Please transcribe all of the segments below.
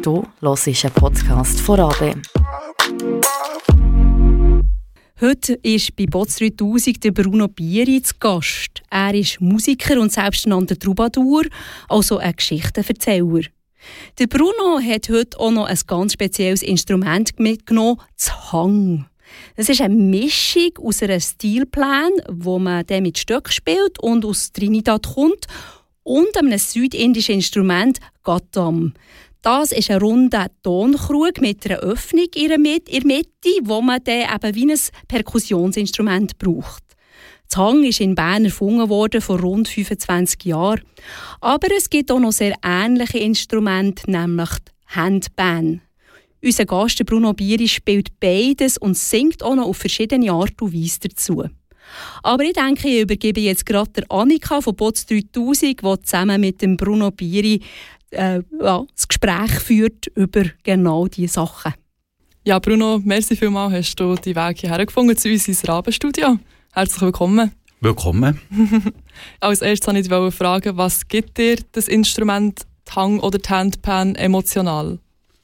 Du hörst einen Podcast von RABE. Heute ist bei Boz 3000 der Bruno Bieri zu Gast. Er ist Musiker und selbsternannter Troubadour, also ein Geschichtenverzähler. Der Bruno hat heute auch noch ein ganz spezielles Instrument mitgenommen, das Hang. Das ist eine Mischung aus einer Stilplan, wo man dann mit Stöcken spielt und aus Trinidad kommt, und einem südindischen Instrument Ghatam. Das ist ein runder Tonkrug mit einer Öffnung in der Mitte, wo man dann eben wie ein Perkussionsinstrument braucht. Das Hang ist in Bern erfunden worden vor rund 25 Jahren. Aber es gibt auch noch sehr ähnliche Instrumente, nämlich die Handpan. Unser Gast Bruno Bieri spielt beides und singt auch noch auf verschiedene Art und Weise dazu. Aber ich denke, ich übergebe jetzt gerade der Annika von Boz 3000, die zusammen mit dem Bruno Bieri das Gespräch führt über genau diese Sachen. Ja, Bruno, merci vielmals, hast du die Weg hierher gefunden zu uns ins RABE-Studio. Herzlich willkommen. Willkommen. Als erstes wollte ich fragen, was gibt dir das Instrument, die Hang oder die Handpan emotional?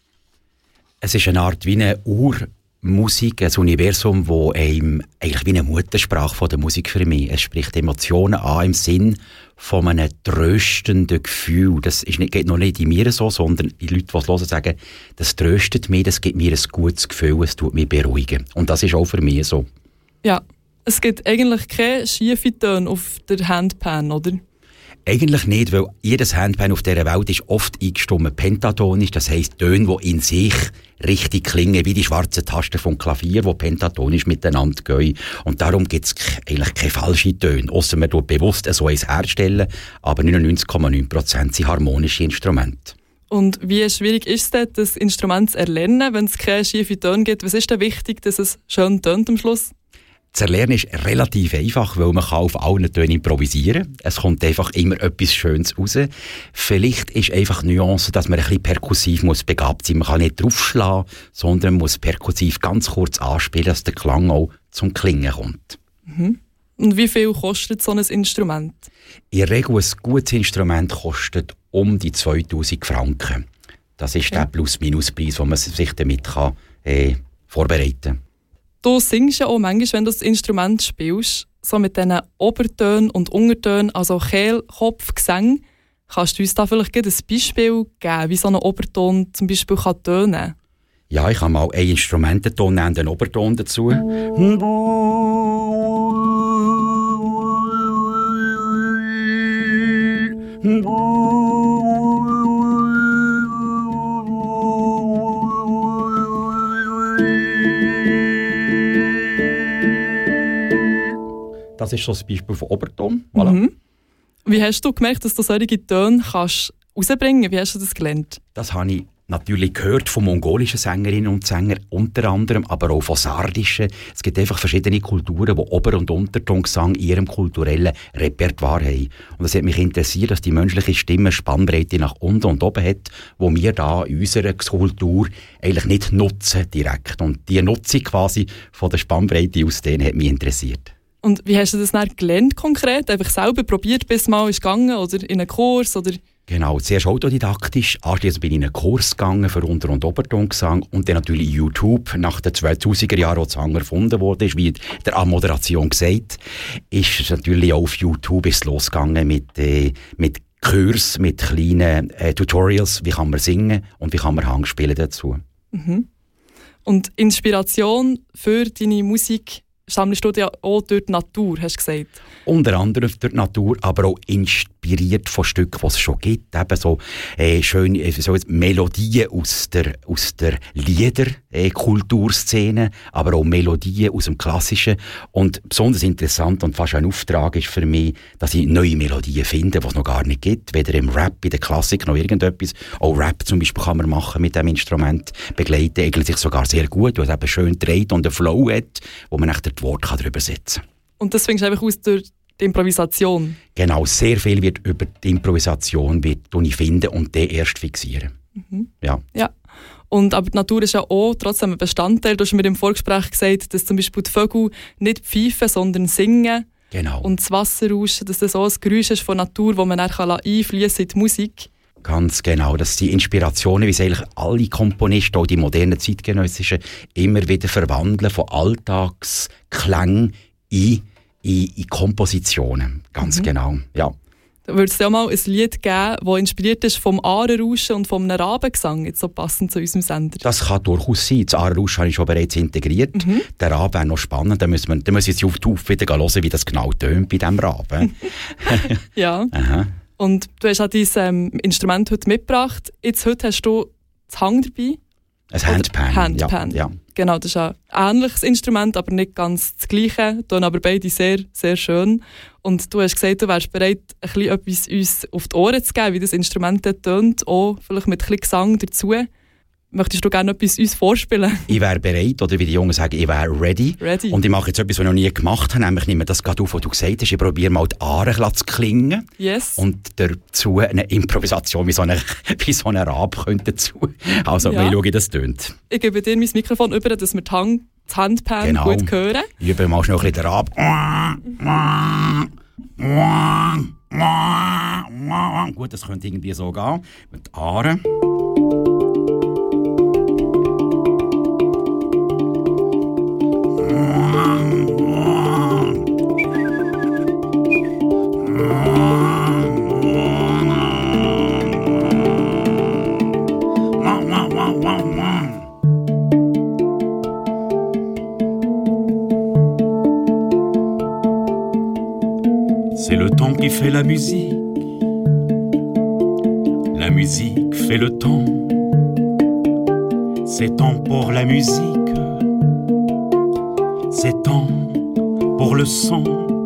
Es ist eine Art wie eine Urmusik, ein Universum, das einem eigentlich wie eine Muttersprache von der Musik für mich. Es spricht Emotionen an im Sinn von einem tröstenden Gefühl. Das geht noch nicht in mir so, sondern die Leute, die es hören, sagen, das tröstet mich, das gibt mir ein gutes Gefühl, es tut mich beruhigen. Und das ist auch für mich so. Ja, es gibt eigentlich keine schiefen Töne auf der Handpan, oder? Eigentlich nicht, weil jedes Handpan auf dieser Welt ist oft eingestimmt pentatonisch, das heisst Töne, die in sich richtig klingen, wie die schwarzen Tasten vom Klavier, die pentatonisch miteinander gehen. Und darum gibt es eigentlich keine falschen Töne, ausser man tut bewusst so eins herstellen, aber 99,9% sind harmonische Instrumente. Und wie schwierig ist es denn, das Instrument zu erlernen, wenn es keine schiefen Töne gibt? Was ist denn wichtig, dass es schön tönt am Schluss? Das Erlernen ist relativ einfach, weil man auf allen Tönen improvisieren kann. Es kommt einfach immer etwas Schönes raus. Vielleicht ist einfach die Nuance, dass man ein bisschen perkussiv begabt sein muss. Man kann nicht draufschlagen, sondern muss perkussiv ganz kurz anspielen, dass der Klang auch zum Klingen kommt. Mhm. Und wie viel kostet so ein Instrument? In der Regel ein gutes Instrument kostet um die 2000 Franken. Das ist der Plus-Minus-Preis, den man sich damit vorbereiten kann. Du singst ja auch manchmal, wenn du das Instrument spielst, so mit diesen Obertönen und Untertönen, also Kehl, Kopf, Gesang. Kannst du uns da vielleicht ein Beispiel geben, wie so ein Oberton zum Beispiel kann tönen? Ja, ich kann mal einen Instrumententon nehmen, einen Oberton dazu. Das ist so ein Beispiel von Oberton. Voilà. Mhm. Wie hast du gemerkt, dass du solche Töne kannst rausbringen kannst? Wie hast du das gelernt? Das habe ich natürlich gehört von mongolischen Sängerinnen und Sängern, unter anderem, aber auch von sardischen. Es gibt einfach verschiedene Kulturen, die Ober- und Untertongesang in ihrem kulturellen Repertoire haben. Und es hat mich interessiert, dass die menschliche Stimme Spannbreite nach unten und oben hat, wo wir da in unserer Kultur eigentlich nicht nutzen direkt. Und die Nutzung quasi von der Spannbreite aus denen hat mich interessiert. Und wie hast du das dann gelernt konkret? Einfach selber probiert, bis es mal ist gegangen oder in einen Kurs? Oder? Genau, zuerst autodidaktisch. Anschliessend bin ich in einen Kurs gegangen für Unter- und Obertongesang und dann natürlich YouTube. Nach den 2000er Jahren, als das Hang erfunden wurde, wie der Anmoderation gesagt, ist es natürlich auch auf YouTube losgegangen mit Kurs, mit kleinen Tutorials, wie kann man singen und wie kann man Hang spielen dazu. Mhm. Und Inspiration für deine Musik sammelst du ja auch durch die Natur, hast du gesagt? Unter anderem durch die Natur, aber auch inspiriert von Stücken, die es schon gibt. Eben so schöne Melodien aus der Liederkulturszene, aber auch Melodien aus dem Klassischen. Und besonders interessant und fast ein Auftrag ist für mich, dass ich neue Melodien finde, die es noch gar nicht gibt. Weder im Rap, in der Klassik noch irgendetwas. Auch Rap zum Beispiel kann man machen mit diesem Instrument. Begleiten eignet sich sogar sehr gut, weil es eben schön dreht und einen Flow hat, wo man echt das Wort darüber setzen kann. Und das findest du einfach aus durch die Improvisation? Genau, sehr viel wird über die Improvisation ich finden und den erst fixieren. Mhm. Ja. Und aber die Natur ist ja auch trotzdem ein Bestandteil. Du hast mir im Vorgespräch gesagt, dass zum Beispiel die Vögel nicht pfeifen, sondern singen. Genau. Und das Wasser rauschen, dass das auch ein Geräusch ist von Natur, das man dann einfließen in die Musik. Ganz genau. Das sind Inspirationen, wie es eigentlich alle Komponisten, auch die modernen zeitgenössischen, immer wieder verwandeln von Alltagsklängen in Kompositionen. Ganz genau, ja. Würde es ja mal ein Lied geben, das inspiriert ist vom Ahrenrauschen und vom Rabengesang, jetzt so passend zu unserem Sender? Das kann durchaus sein. Das Ahrenrauschen habe ich schon bereits integriert. Der Rabe wäre noch spannend. Da muss ich jetzt auf wieder hören, wie das genau tönt bei diesem Raben. Ja. Aha. Und du hast auch dein Instrument heute mitgebracht. Heute hast du das Hang dabei. Ein Handpan. Handpan. Ja. Genau, das ist ein ähnliches Instrument, aber nicht ganz das gleiche. Tun aber beide sehr, sehr schön. Und du hast gesagt, du wärst bereit, ein bisschen etwas uns auf die Ohren zu geben, wie das Instrument tönt, auch vielleicht mit ein bisschen Gesang dazu. Möchtest du gerne etwas uns vorspielen? Ich wäre bereit, oder wie die Jungen sagen, ich wäre ready. Und ich mache jetzt etwas, was ich noch nie gemacht habe, nämlich nehme das gerade auf, was du gesagt hast. Ich probiere mal die Aare zu klingen. Yes. Und dazu eine Improvisation, wie so eine Rab könnte dazu. Also, mal schauen, wie das tönt. Ich gebe dir mein Mikrofon über, dass wir das Handpan gut hören. Ich übe mal schnell ein bisschen den Rab. Gut, das könnte irgendwie so gehen. Mit den Aare. C'est le temps qui fait la musique. La musique fait le temps. C'est temps pour la musique. C'est temps pour le son.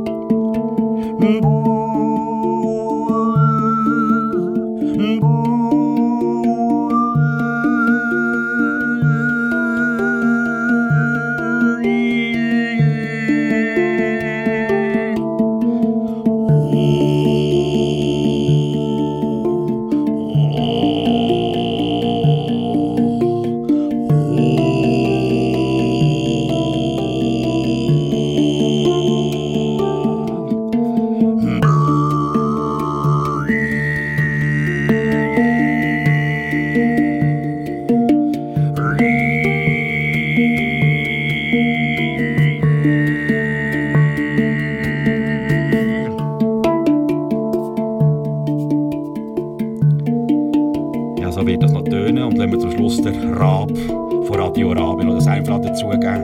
So wird das noch tönen und wenn wir zum Schluss den Rab von Radio Rabe noch das einfach dazugeben.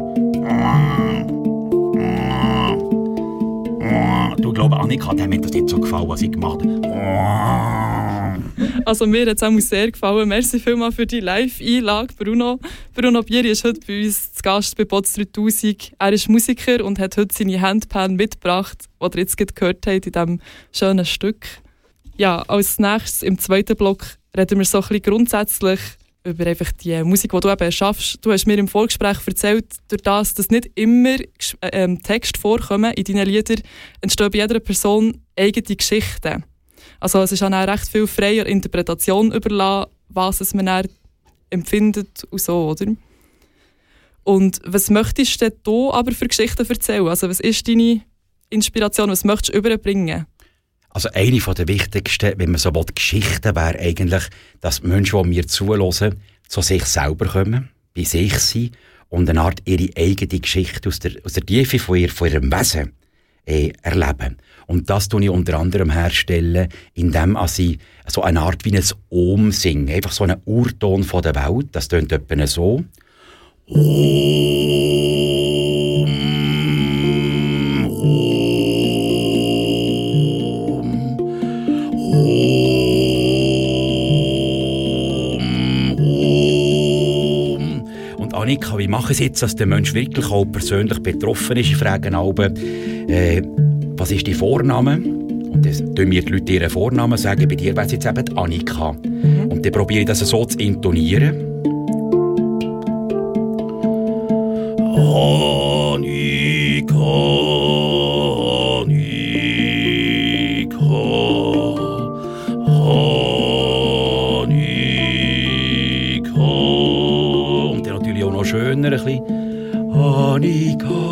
Du glaubst, Annika, dem hat das nicht so gefallen, was ich gemacht habe. Also mir hat es auch sehr gefallen. Merci vielmals für die Live-Einlage, Bruno. Bruno Bieri ist heute bei uns zu Gast bei Bots 3000. Er ist Musiker und hat heute seine Handpan mitgebracht, die ihr jetzt gehört habt in diesem schönen Stück. Ja, als nächstes im zweiten Block reden wir so ein bisschen grundsätzlich über einfach die Musik, die du eben schaffst. Du hast mir im Vorgespräch erzählt, durch das, dass nicht immer Texte vorkommen in deinen Liedern, entstehen bei jeder Person eigene Geschichten. Also es ist auch recht viel freier Interpretation überlassen, was es man dann empfindet und so, oder? Und was möchtest du aber für Geschichten erzählen? Also was ist deine Inspiration, was möchtest du überbringen? Also eine der wichtigsten, wenn man so will, Geschichten wäre eigentlich, dass die Menschen, die mir zuhören, zu sich selber kommen, bei sich sind und eine Art ihre eigene Geschichte aus der Tiefe von ihrem Wesen erleben. Und das tue ich unter anderem herstellen, indem ich so eine Art wie ein Om singe. Einfach so einen Urton von der Welt. Das tönt etwa so. Und Annika, wie machen Sie jetzt, dass der Mensch wirklich auch persönlich betroffen ist? Ich frage ihn auch, was ist dein Vorname? Und dann tun mir die Leute ihren Vornamen sagen. Bei dir wäre es jetzt eben Annika. Und dann probiere ich das so zu intonieren. Annika, Annika. Und dann natürlich auch noch schöner ein bisschen. Annika,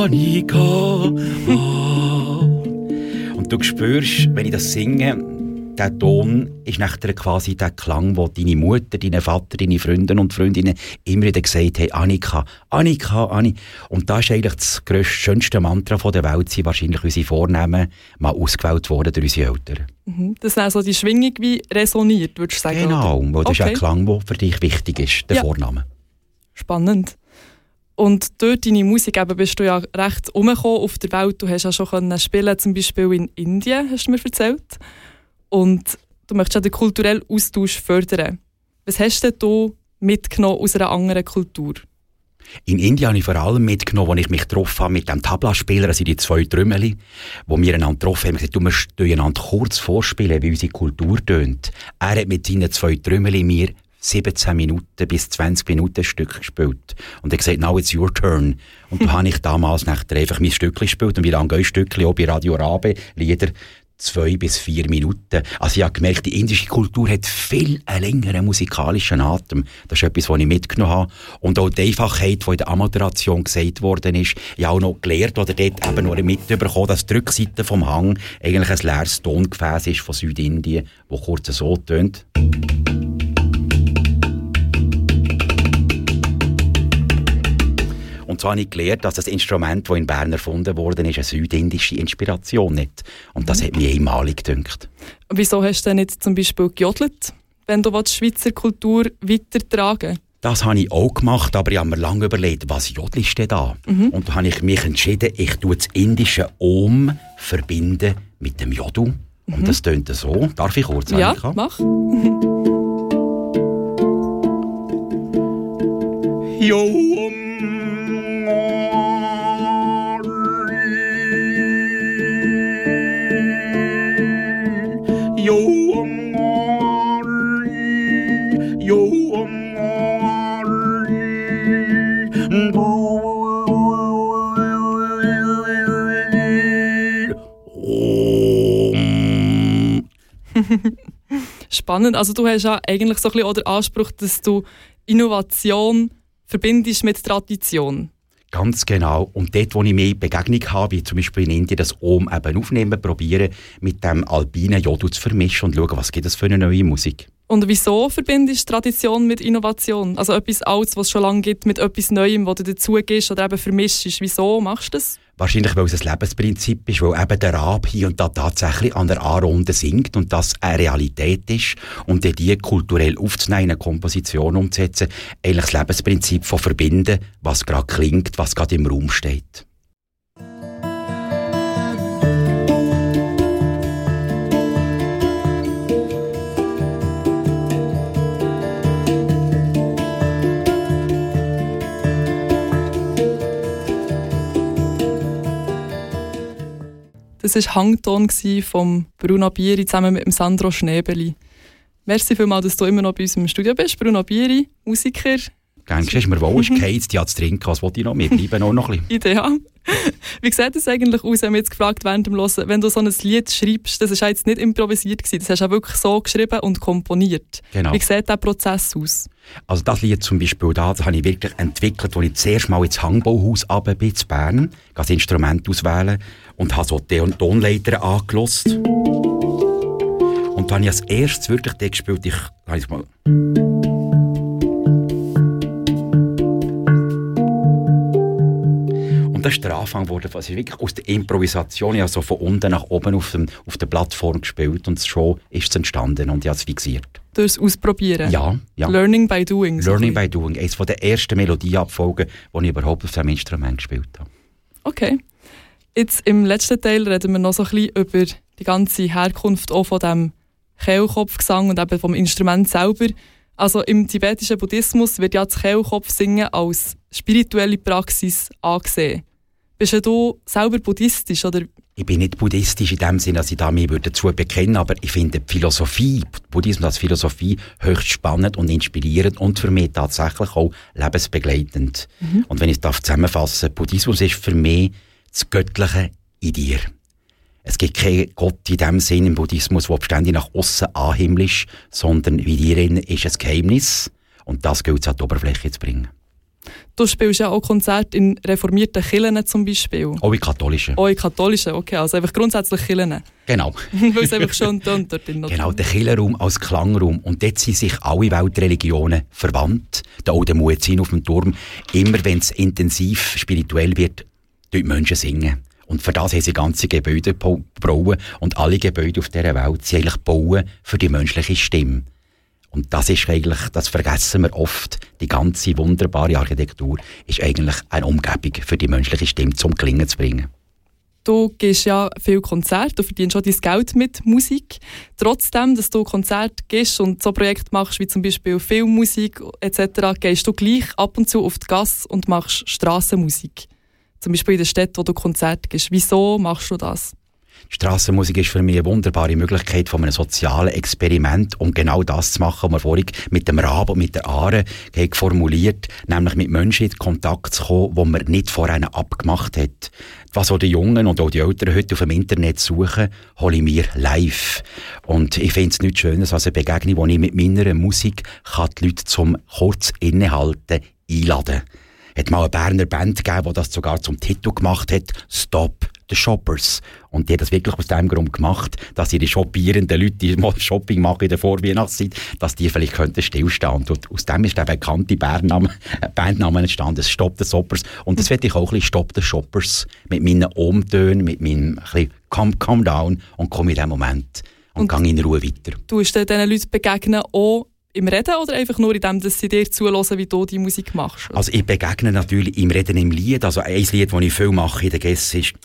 Annika. Und du spürst, wenn ich das singe, der Ton ist nachher quasi der Klang, wo deine Mutter, dein Vater, deine Freunde und Freundinnen immer wieder gesagt haben, Annika, Annika, Anni. Und das ist eigentlich das grösste, schönste Mantra der Welt, sind wahrscheinlich unsere Vornamen mal ausgewählt worden durch unsere Eltern. Das ist also die Schwingung wie resoniert, würdest du sagen? Genau, weil das ist ein Klang, der für dich wichtig ist, der Vorname. Spannend. Und durch deine Musik eben bist du ja recht umgekommen auf der Welt. Du hast ja schon spielen, zum Beispiel in Indien, hast du mir erzählt. Und du möchtest ja den kulturellen Austausch fördern. Was hast du denn mitgenommen aus einer anderen Kultur? In Indien habe ich vor allem mitgenommen, als ich mich getroffen habe mit dem Tabla-Spieler, also die 2 Trümmeli, die wir einander getroffen haben. Ich habe gesagt, wir einander kurz vorspielen, wie unsere Kultur tönt. Er hat mit seinen 2 Trümmeli mir 17 Minuten bis 20 Minuten ein Stück gespielt. Und er hat gesagt, now it's your turn. Und da habe ich damals einfach mein Stückchen gespielt. Und wie lange gehen Stückchen auch bei Radio Rabe, Lieder 2 bis 4 Minuten. Also ich habe gemerkt, die indische Kultur hat viel einen längeren musikalischen Atem. Das ist etwas, was ich mitgenommen habe. Und auch die Einfachheit, die in der Ammoderation gesagt worden ist, ich habe auch noch gelernt oder dort eben noch mitbekommen, dass die Rückseite vom Hang eigentlich ein leeres Tongefäß ist von Südindien, das kurz so tönt. Und so habe ich gelernt, dass das Instrument, das in Bern erfunden wurde, eine südindische Inspiration hat. Und das hat mich einmalig gedünkt. Wieso hast du denn nicht zum Beispiel gejodelt, wenn du die Schweizer Kultur weitertragen willst? Das habe ich auch gemacht, aber ich habe mir lange überlegt, was jodelst du da? Und da habe ich mich entschieden, ich tue das indische Om verbinden mit dem Jodel. Und das tönt so. Darf ich kurz? Ja, mach. Yo. Spannend. Also du hast ja eigentlich so ein bisschen den Anspruch, dass du Innovation verbindest mit Tradition. Ganz genau. Und dort, wo ich mehr Begegnung habe, wie zum Beispiel in Indien, das Om eben aufnehmen, probieren, mit dem alpinen Jodel zu vermischen und schauen, was gibt es für eine neue Musik. Und wieso verbindest du Tradition mit Innovation? Also etwas Altes, was es schon lange gibt, mit etwas Neuem, was du dazu gibst oder eben vermischst. Wieso machst du das? Wahrscheinlich, weil es ein Lebensprinzip ist, weil eben der Rab hier und da tatsächlich an der A-Runde singt und das eine Realität ist und die kulturell aufzunehmen, eine Komposition umzusetzen, eigentlich das Lebensprinzip von verbinden, was gerade klingt, was gerade im Raum steht. Das war Hangton von Bruno Bieri zusammen mit dem Sandro Schnäberli. Merci vielmals, dass du immer noch bei uns im Studio bist. Bruno Bieri, Musiker. Denkst du, ist mir wohl, ist geheizt, die hat zu trinken, was will ich noch? Wir bleiben auch noch ein bisschen. Ideal. Wie sieht das eigentlich aus, haben wir jetzt gefragt während dem Hören, wenn du so ein Lied schreibst, das war jetzt nicht improvisiert gewesen, das hast du auch wirklich so geschrieben und komponiert. Genau. Wie sieht dieser Prozess aus? Also das Lied zum Beispiel das habe ich wirklich entwickelt, als ich zuerst mal ins Hangbauhaus runter bin, in Bern, das Instrument auswählen und habe so die Tonleiter angehört. Und dann habe ich als erstes wirklich den gespielt, Und das ist der Anfang geworden. Also wirklich aus der Improvisation, ich habe so von unten nach oben auf der Plattform gespielt und schon ist es entstanden und ich habe es fixiert. Durchs Ausprobieren? Ja. Learning by doing. Learning by doing. Eines von der ersten Melodieabfolgen, die ich überhaupt auf diesem Instrument gespielt habe. Okay. Jetzt im letzten Teil reden wir noch so ein bisschen über die ganze Herkunft auch von dem Kehlkopfgesang und eben vom Instrument selber. Also im tibetischen Buddhismus wird ja das Kehlkopfsingen als spirituelle Praxis angesehen. Bist du selber buddhistisch? Oder? Ich bin nicht buddhistisch in dem Sinne, dass ich mich dazu bekennen würde, aber ich finde die Philosophie, Buddhismus als Philosophie höchst spannend und inspirierend und für mich tatsächlich auch lebensbegleitend. Und wenn ich es zusammenfasse, Buddhismus ist für mich das Göttliche in dir. Es gibt keinen Gott in dem Sinn im Buddhismus, der ständig nach außen anhimmlisch, sondern wie dir ist ein Geheimnis und das gilt es an die Oberfläche zu bringen. Du spielst ja auch Konzerte in reformierten Kirchen zum Beispiel. Auch in katholischen. Auch in katholischen, okay, also einfach grundsätzlich Kirchen. Genau. Weil es einfach schon tönt dort drin. Genau, der Kirchenraum als Klangraum. Und dort sind sich alle Weltreligionen verwandt. Der alte Muezzin auf dem Turm. Immer wenn es intensiv spirituell wird, die Menschen singen. Und für das haben sie ganze Gebäude gebaut. Und alle Gebäude auf dieser Welt sind eigentlich gebaut für die menschliche Stimme. Und das ist eigentlich, das vergessen wir oft, die ganze wunderbare Architektur ist eigentlich eine Umgebung für die menschliche Stimme zum Klingen zu bringen. Du gibst ja viele Konzerte, du verdienst schon dein Geld mit Musik. Trotzdem, dass du Konzerte gibst und so Projekte machst, wie zum Beispiel Filmmusik etc., gehst du gleich ab und zu auf die Gasse und machst Strassenmusik. Zum Beispiel in der Stadt, wo du Konzerte gibst. Wieso machst du das? Strassenmusik ist für mich eine wunderbare Möglichkeit von einem sozialen Experiment, um genau das zu machen, was wir vorhin mit dem Rab und mit der Aare formuliert, nämlich mit Menschen in Kontakt zu kommen, die man nicht vorher abgemacht hat. Was auch die Jungen und auch die Eltern heute auf dem Internet suchen, hole ich mir live. Und ich finde es nichts Schönes als eine Begegnung, wo ich mit meiner Musik die Leute zum kurz Innehalten einladen kann. Es hat mal eine Berner Band gegeben, die das sogar zum Titel gemacht hat, «Stop the Shoppers». Und die hat das wirklich aus dem Grund gemacht, dass ihre shoppierenden Leute, die mal Shopping machen in der Vorweihnachtszeit, dass die vielleicht stillstehen könnten. Und aus dem ist der bekannte Bandname entstanden, «Stop the Shoppers». Und das werde ich auch ein bisschen «Stop the Shoppers» mit meinen Umtönen, mit meinem «Calm down» und komme in diesem Moment und gehe in Ruhe weiter. Du hast diesen Leuten begegnen auch im Reden oder einfach nur in dem, dass sie dir zuhören, wie du die Musik machst? Also ich begegne natürlich im Reden im Lied. Also ein Lied, das ich viel mache in der Gäste ist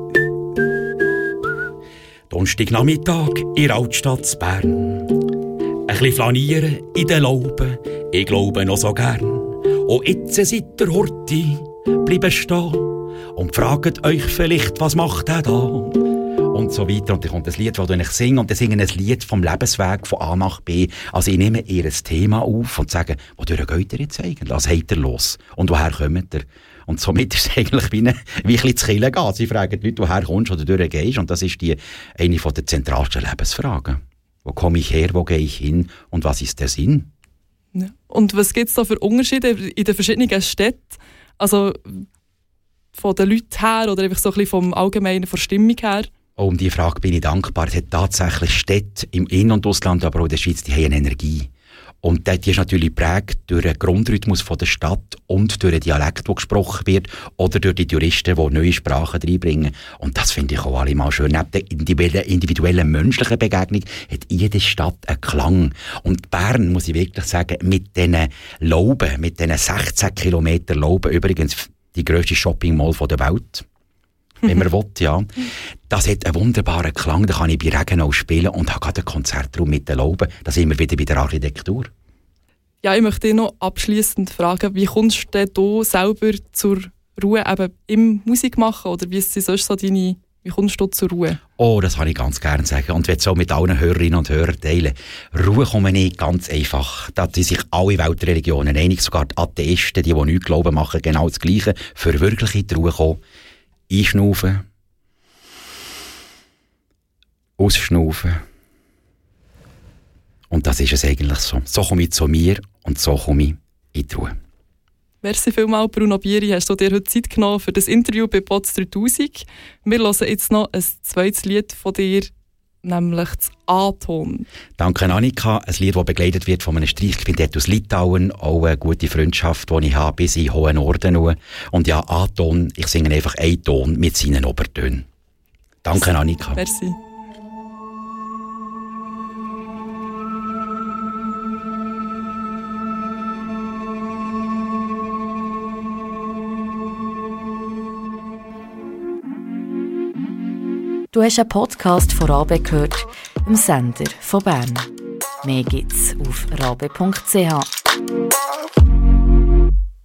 Donnerstagnachmittag in der Altstadt Bern. Ein bisschen flanieren in den Lauben, ich glaube noch so gern. Und jetzt seid ihr Horti, bleibt stehen und fragt euch vielleicht, was macht er da? Und so weiter. Und dann kommt das Lied, das ich singe. Und dann singen ein Lied vom Lebensweg von A nach B. Also ich nehme ihr ein Thema auf und sage, wodurch geht ihr jetzt eigentlich? Was habt ihr los? Und woher kommt ihr? Und somit ist es eigentlich wie ein bisschen zu Kirche gehen. Sie fragen die Leute, woher kommst du oder woher gehst. Und das ist eine der zentralsten Lebensfragen. Wo komme ich her, wo gehe ich hin und was ist der Sinn? Ja. Und was gibt es da für Unterschiede in den verschiedenen Städten? Also von den Leuten her oder einfach so ein bisschen vom allgemeinen, von der Stimmung her? Um diese Frage bin ich dankbar. Es hat tatsächlich Städte im In- und Ausland, aber auch in der Schweiz, die haben eine Energie. Und die ist natürlich geprägt durch den Grundrhythmus von der Stadt und durch den Dialekt, der gesprochen wird, oder durch die Juristen, die neue Sprachen reinbringen. Und das finde ich auch allemal schön. Neben der individuellen menschlichen Begegnung hat jede Stadt einen Klang. Und Bern, muss ich wirklich sagen, mit diesen Lauben, mit diesen 16 Kilometer Lauben, übrigens die grösste Shopping-Mall der Welt, wenn man will, ja. Das hat einen wunderbaren Klang, da kann ich bei Regen auch spielen und habe gerade einen Konzertraum mit den Lauben. Da sind wir wieder bei der Architektur. Ja, ich möchte dich noch abschliessend fragen, wie kommst du selber zur Ruhe eben im Musikmachen oder wie sind sonst so wie kommst du zur Ruhe? Oh, das kann ich ganz gerne sagen und will es auch mit allen Hörerinnen und Hörern teilen. Ruhe komme ich ganz einfach. Da sind sich alle Weltreligionen einig, sogar die Atheisten, die nichts glauben, machen genau das Gleiche. Für wirklich in die Ruhe kommen. Einschnaufen, ausschnaufen. Und das ist es eigentlich so. So komme ich zu mir und so komme ich in die Ruhe. Merci vielmals, Bruno Bieri, hast du dir heute Zeit genommen für das Interview bei Bots 3000. Wir hören jetzt noch ein zweites Lied von dir, nämlich das A-Ton. Danke Annika, ein Lied, das begleitet wird von einem Streichquintett aus Litauen, auch eine gute Freundschaft, die ich habe bis in hohen Norden. Und ja, A-Ton, ich singe einfach einen Ton mit seinen Obertönen. Danke Annika. Merci. Du hast einen Podcast von Rabe gehört, dem Sender von Bern. Mehr gibt's auf rabe.ch.